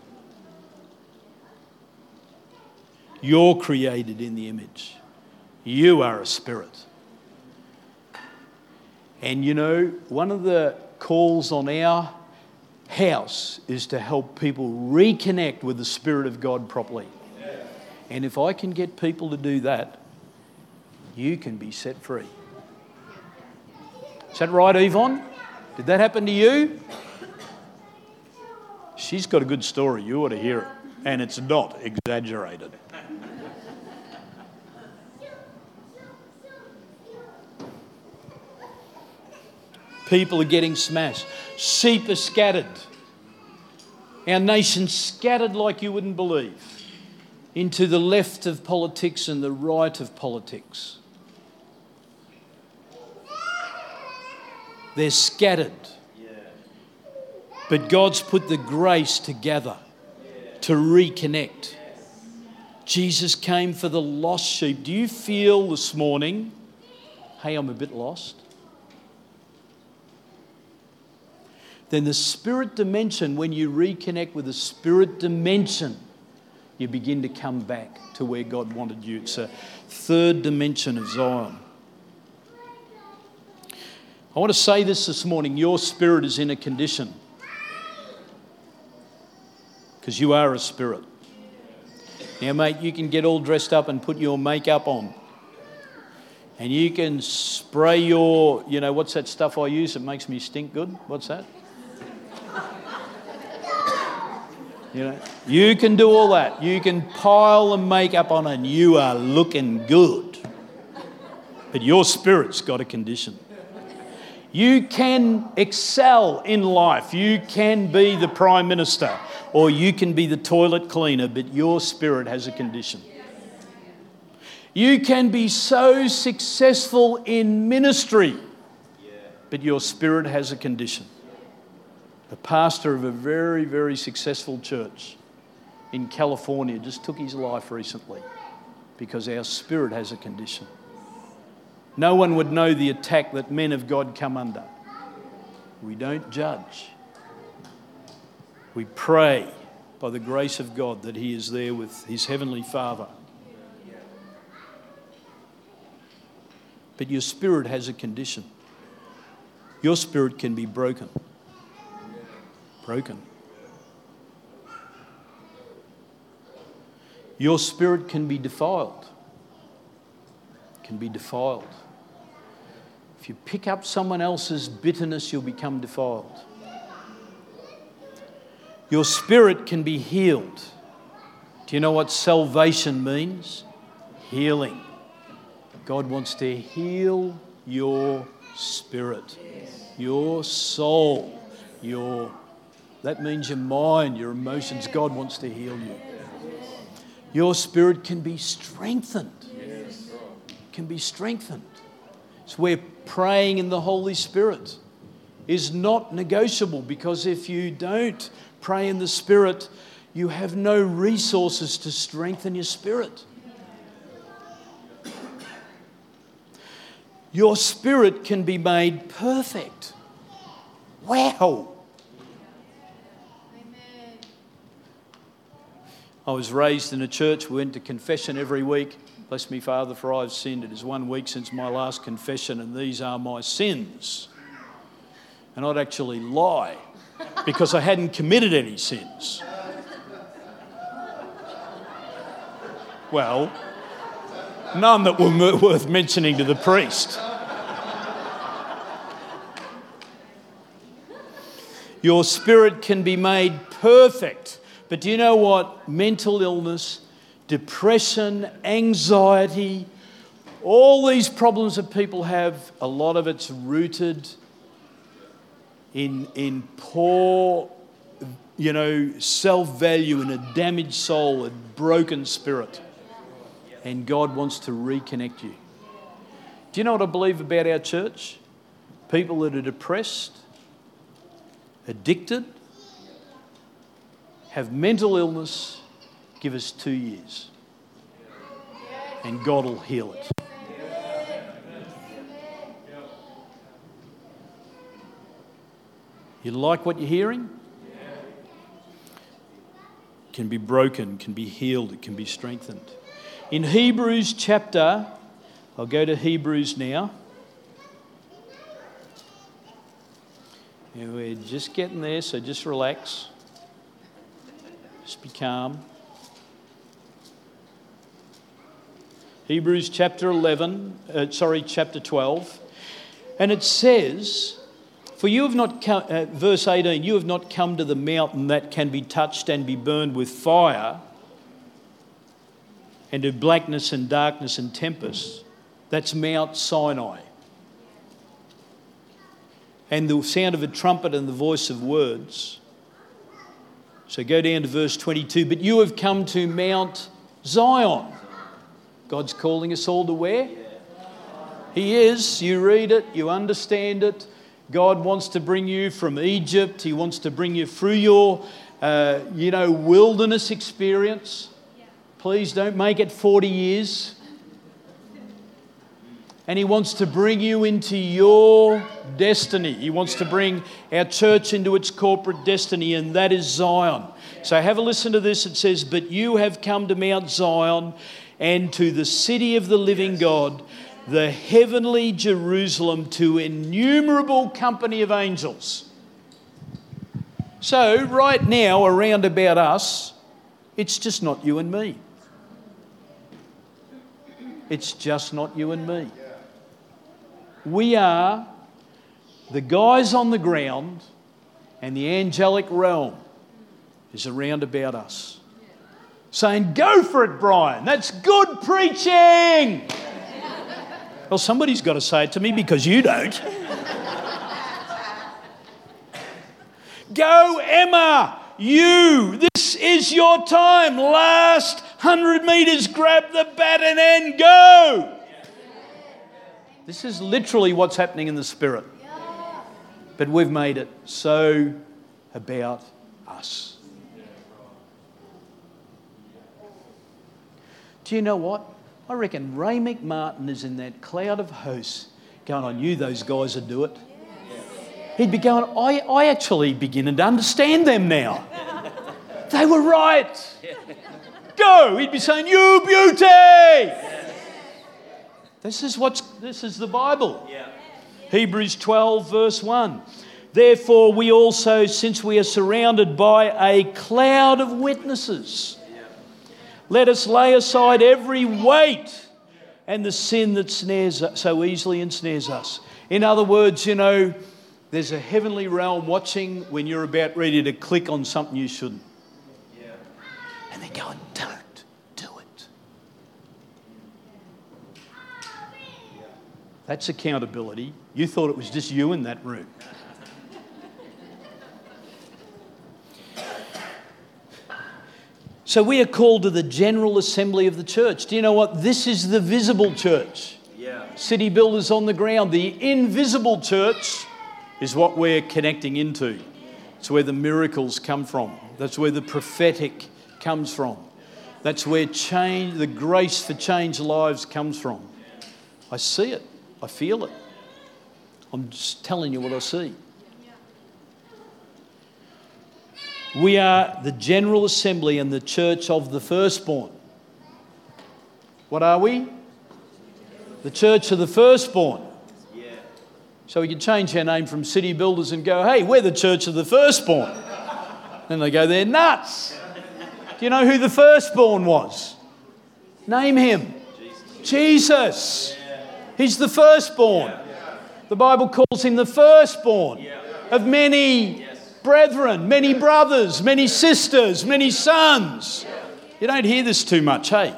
You're created in the image. You are a spirit. And you know, one of the calls on our house is to help people reconnect with the Spirit of God properly. And if I can get people to do that, you can be set free. Is that right, Yvonne? Did that happen to you? She's got a good story. You ought to hear it. And it's not exaggerated. People are getting smashed. Sheep are scattered. Our nation's scattered like you wouldn't believe into the left of politics and the right of politics. They're scattered. But God's put the grace to gather, to reconnect. Jesus came for the lost sheep. Do you feel this morning, hey, I'm a bit lost? Then the spirit dimension, when you reconnect with the spirit dimension, you begin to come back to where God wanted you. It's a third dimension of Zion. I want to say this morning. Your spirit is in a condition because you are a spirit. Now, mate, you can get all dressed up and put your makeup on. And you can spray your, you know, what's that stuff I use that makes me stink good? What's that? You know, you can do all that. You can pile the makeup on and you are looking good. But your spirit's got a condition. You can excel in life. You can be the Prime Minister or you can be the toilet cleaner, but your spirit has a condition. You can be so successful in ministry, but your spirit has a condition. The pastor of a very, very successful church in California just took his life recently because our spirit has a condition. No one would know the attack that men of God come under. We don't judge. We pray by the grace of God that He is there with His Heavenly Father. But your spirit has a condition. Your spirit can be broken. Broken. Your spirit can be defiled. Can be defiled. If you pick up someone else's bitterness, you'll become defiled. Your spirit can be healed. Do you know what salvation means? Healing. God wants to heal your spirit, your soul, that means your mind, your emotions. God wants to heal you. Your spirit can be strengthened. Can be strengthened. It's where praying in the Holy Spirit is not negotiable, because if you don't pray in the Spirit, you have no resources to strengthen your spirit. Your spirit can be made perfect. Wow. I was raised in a church. We went to confession every week. Bless me, Father, for I have sinned. It is 1 week since my last confession, and these are my sins. And I'd actually lie because I hadn't committed any sins. Well, none that were worth mentioning to the priest. Your spirit can be made perfect. But do you know what? Mental illness, depression, anxiety, all these problems that people have, a lot of it's rooted in poor, self-value, and a damaged soul, a broken spirit. And God wants to reconnect you. Do you know what I believe about our church? People that are depressed, addicted, have mental illness, give us 2 years. And God will heal it. You like what you're hearing? It can be broken, can be healed, it can be strengthened. In Hebrews chapter, I'll go to Hebrews now. And we're just getting there, so just relax. Just be calm. Hebrews chapter 12. And it says, for you have not come, verse 18, you have not come to the mountain that can be touched and be burned with fire, and to blackness and darkness and tempest. That's Mount Sinai. And the sound of a trumpet and the voice of words. So go down to verse 22. But you have come to Mount Zion. God's calling us all to where? He is. You read it, you understand it. God wants to bring you from Egypt. He wants to bring you through your, wilderness experience. Please don't make it 40 years. And He wants to bring you into your destiny. He wants to bring our church into its corporate destiny, and that is Zion. So have a listen to this. It says, but you have come to Mount Zion and to the city of the living God, the heavenly Jerusalem, to innumerable company of angels. So right now, around about us, it's just not you and me. It's just not you and me. We are the guys on the ground, and the angelic realm is around about us. Saying, go for it, Brian. That's good preaching. Well, somebody's got to say it to me because you don't. Go, Emma. This is your time. Last 100 metres, grab the baton and go. This is literally what's happening in the Spirit. But we've made it so about us. Do you know what? I reckon Ray McMartin is in that cloud of hosts going, I knew those guys would do it. He'd be going, I actually beginning to understand them now. They were right. Go. He'd be saying, you beauty. This is the Bible. Hebrews 12 verse 1. Therefore we also, since we are surrounded by a cloud of witnesses, let us lay aside every weight and the sin that so easily ensnares us. In other words, there's a heavenly realm watching when you're about ready to click on something you shouldn't. And they're going, don't do it. That's accountability. You thought it was just you in that room. So we are called to the general assembly of the church. Do you know what? This is the visible church. Yeah. City builders on the ground. The invisible church is what we're connecting into. It's where the miracles come from. That's where the prophetic comes from. That's where change, the grace for changed lives comes from. I see it. I feel it. I'm just telling you what I see. We are the general assembly and the church of the firstborn. What are we? The church of the firstborn. Yeah. So we could change our name from City Builders and go, hey, we're the church of the firstborn. Then they go, they're nuts. Do you know who the firstborn was? Name him. Jesus. He's the firstborn. The Bible calls him the firstborn of many brethren, many brothers, many sisters, many sons. You don't hear this too much, hey?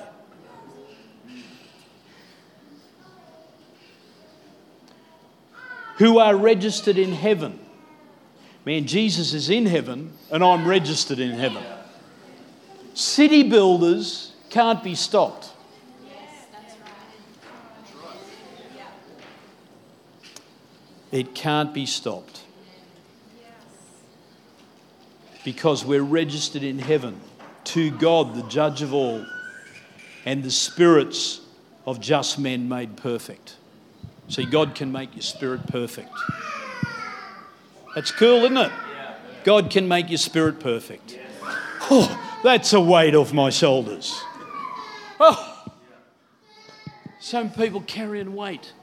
Who are registered in heaven. Man, Jesus is in heaven and I'm registered in heaven. City builders can't be stopped. It can't be stopped. Because we're registered in heaven to God, the judge of all, and the spirits of just men made perfect. See, God can make your spirit perfect. That's cool, isn't it? God can make your spirit perfect. Oh, that's a weight off my shoulders. Oh, some people carrying weight.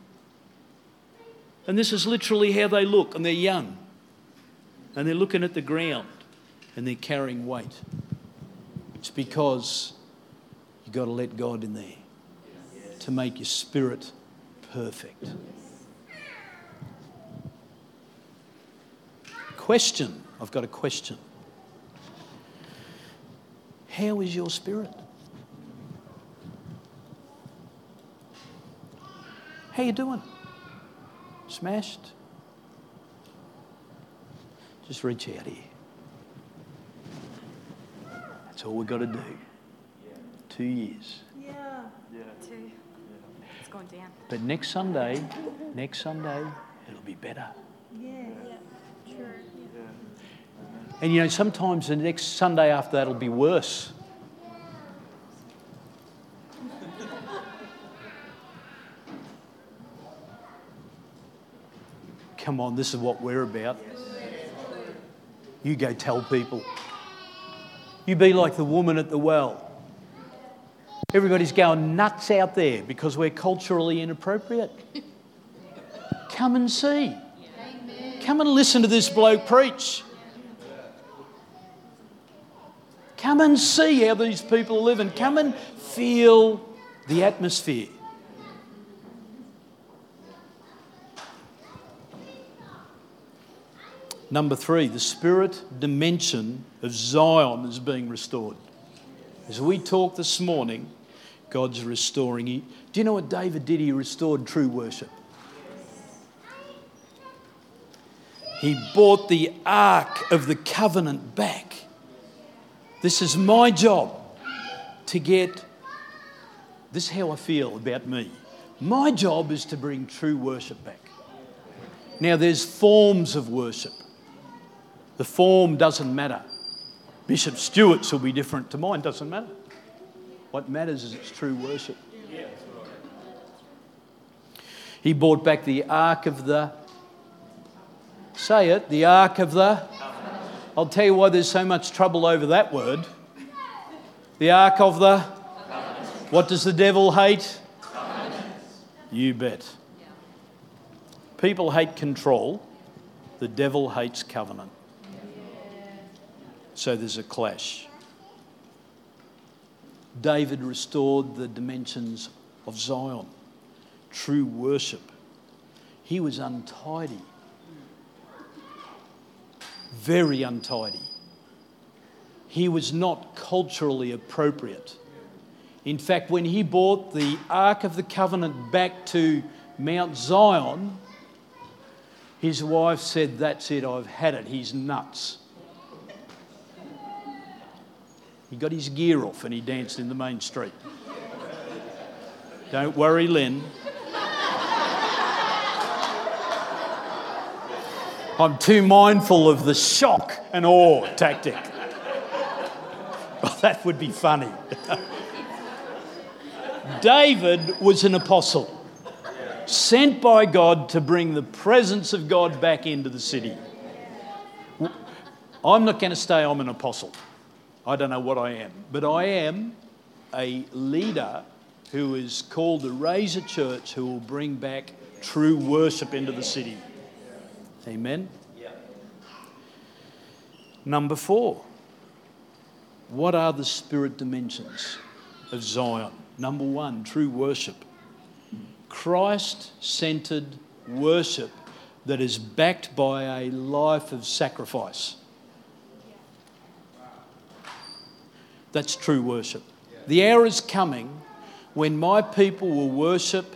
And this is literally how they look, and they're young. And they're looking at the ground, and they're carrying weight. It's because you've got to let God in there to make your spirit perfect. Question. I've got a question. How is your spirit? How you doing? Smashed? Just reach out here. That's all we've got to do. 2 years. Yeah. Two. It's going down. But next Sunday, it'll be better. Yeah. Sure. And you know, sometimes the next Sunday after that will be worse. Come on, this is what we're about. You go tell people. You be like the woman at the well. Everybody's going nuts out there because we're culturally inappropriate. Come and see. Come and listen to this bloke preach. Come and see how these people are living. Come and feel the atmosphere. Number 3, the spirit dimension of Zion is being restored. As we talked this morning, God's restoring. Do you know what David did? He restored true worship. He brought the Ark of the Covenant back. This is my job to get... This is how I feel about me. My job is to bring true worship back. Now, there's forms of worship. The form doesn't matter. Bishop Stewart's will be different to mine, doesn't matter. What matters is it's true worship. He brought back the Ark of the... Say it, the Ark of the... I'll tell you why there's so much trouble over that word. The Ark of the... What does the devil hate? You bet. People hate control. The devil hates covenant. So there's a clash. David restored the dimensions of Zion. True worship. He was untidy. Very untidy. He was not culturally appropriate. In fact, when he brought the Ark of the Covenant back to Mount Zion, his wife said, "That's it, I've had it. He's nuts." He got his gear off and he danced in the main street. Don't worry, Lynn. I'm too mindful of the shock and awe tactic. Well, that would be funny. David was an apostle, sent by God to bring the presence of God back into the city. I'm not going to say I'm an apostle. I don't know what I am. But I am a leader who is called to raise a church who will bring back true worship into the city. Amen? Number 4. What are the spirit dimensions of Zion? Number 1, true worship. Christ-centered worship that is backed by a life of sacrifice. That's true worship. The hour is coming when my people will worship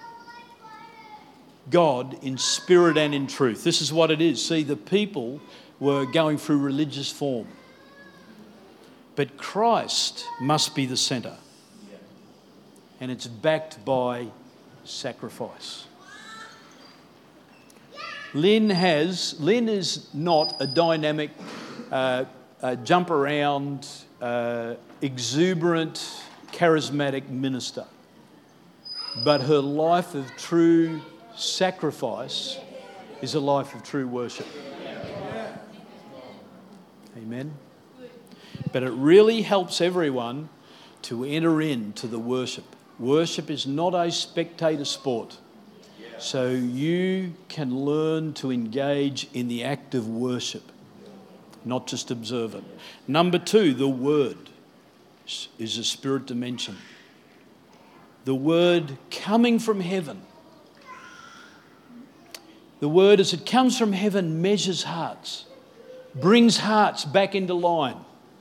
God in spirit and in truth. This is what it is. See, the people were going through religious form. But Christ must be the centre. And it's backed by sacrifice. Lynn is not a dynamic, jump around, exuberant, charismatic minister. But her life of true sacrifice is a life of true worship. Amen. But it really helps everyone to enter into the worship. Worship is not a spectator sport. So you can learn to engage in the act of worship, not just observe it. Number 2, the Word is a spirit dimension. The Word coming from heaven. The Word, as it comes from heaven, measures hearts, brings hearts back into line.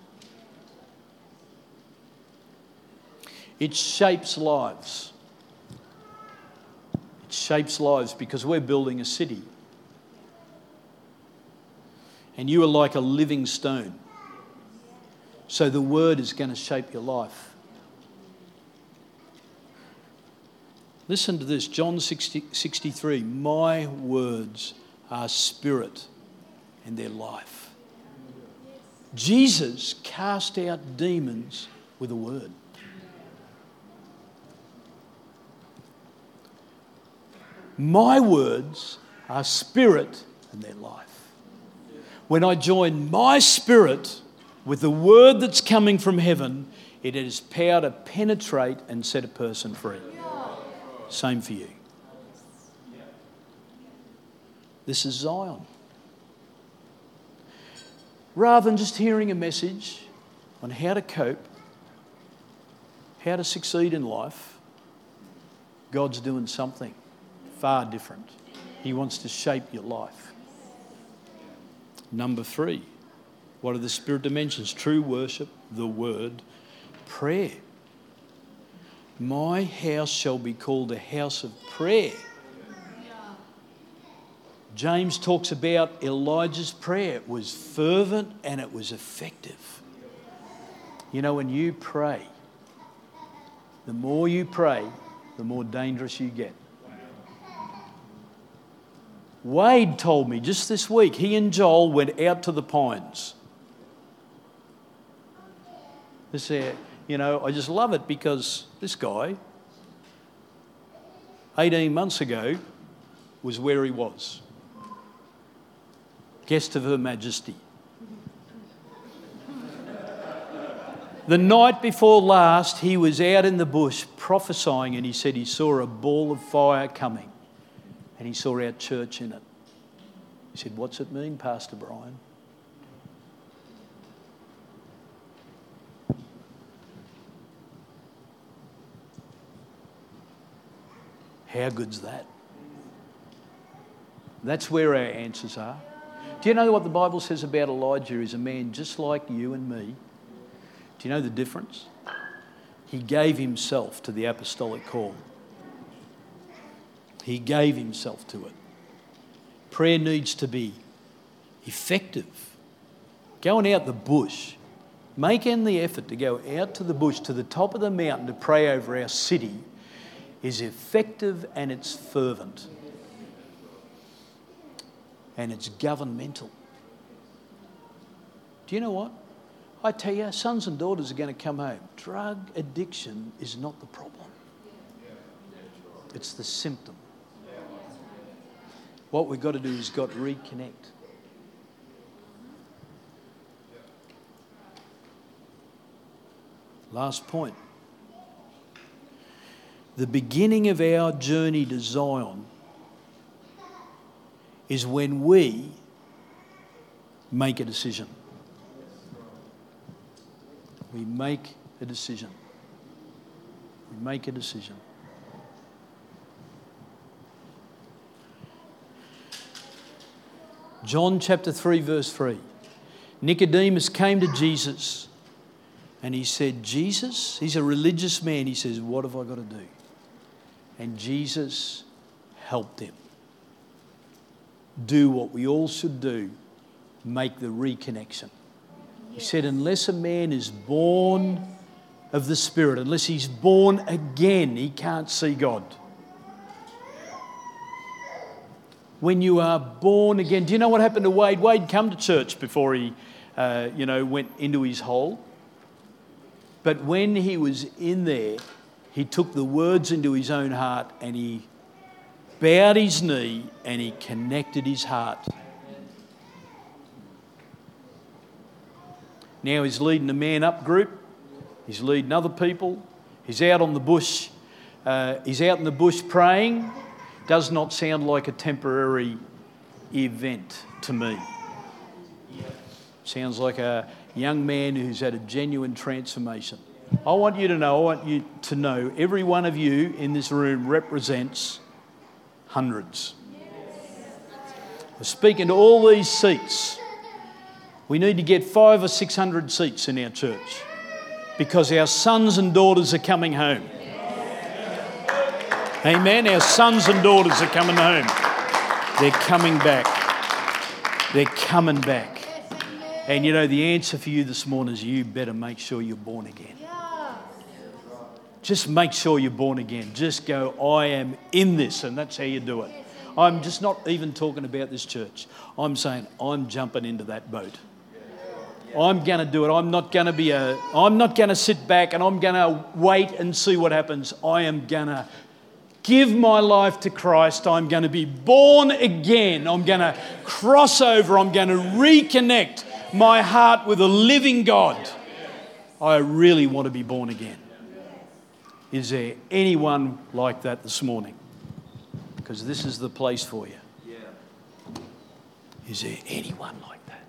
It shapes lives. It shapes lives because we're building a city. And you are like a living stone. So the Word is going to shape your life. Listen to this, John 63. My words are spirit and they're life. Jesus cast out demons with a word. My words are spirit and they're life. When I join my spirit with the word that's coming from heaven, it has power to penetrate and set a person free. Same for you. This is Zion. Rather than just hearing a message on how to cope, how to succeed in life, God's doing something far different. He wants to shape your life. Number 3, what are the spirit dimensions? True worship, the Word, prayer. My house shall be called a house of prayer. James talks about Elijah's prayer. It was fervent and it was effective. You know, when you pray, the more you pray, the more dangerous you get. Wade told me just this week, he and Joel went out to the Pines. I just love it because this guy, 18 months ago, was where he was. Guest of Her Majesty. The night before last, he was out in the bush prophesying and he said he saw a ball of fire coming and he saw our church in it. He said, "What's it mean, Pastor Brian?" How good's that? That's where our answers are. Do you know what the Bible says about Elijah? He's a man just like you and me. Do you know the difference? He gave himself to the apostolic call. He gave himself to it. Prayer needs to be effective. Going out the bush making the effort to go out to the bush, to the top of the mountain to pray over our city is effective and it's fervent. And it's governmental. Do you know what? I tell you, our sons and daughters are going to come home. Drug addiction is not the problem. It's the symptom. What we've got to do is got to reconnect. Last point. The beginning of our journey to Zion is when we make a decision. We make a decision. We make a decision. John chapter 3 verse 3. Nicodemus came to Jesus and he said, Jesus, he's a religious man. He says, what have I got to do? And Jesus helped him. Do what we all should do, make the reconnection. He said, unless a man is born of the Spirit, unless he's born again, he can't see God. When you are born again, do you know what happened to Wade? Wade come to church before he, went into his hole. But when he was in there, he took the words into his own heart and he bowed his knee and he connected his heart. Now he's leading a man up group. He's leading other people. He's out on the bush. He's out in the bush praying. Does not sound like a temporary event to me. Sounds like a young man who's had a genuine transformation. I want you to know, every one of you in this room represents hundreds. We're speaking to all these seats. We need to get 500 or 600 seats in our church because our sons and daughters are coming home. Amen. Our sons and daughters are coming home. They're coming back. They're coming back. And you know, the answer for you this morning is you better make sure you're born again. Just make sure you're born again. Just go, I am in this, and that's how you do it. I'm just not even talking about this church. I'm saying I'm jumping into that boat. I'm going to do it. I'm not going to sit back and I'm going to wait and see what happens. I am going to give my life to Christ. I'm going to be born again. I'm going to cross over. I'm going to reconnect my heart with a living God. I really want to be born again. Is there anyone like that this morning? Because this is the place for you. Is there anyone like that?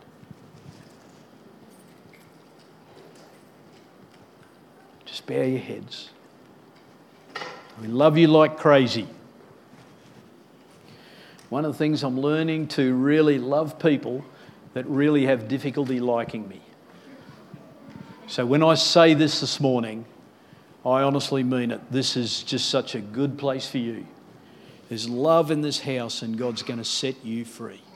Just bow your heads. We love you like crazy. One of the things I'm learning to really love people that really have difficulty liking me. So when I say this morning, I honestly mean it. This is just such a good place for you. There's love in this house and God's going to set you free.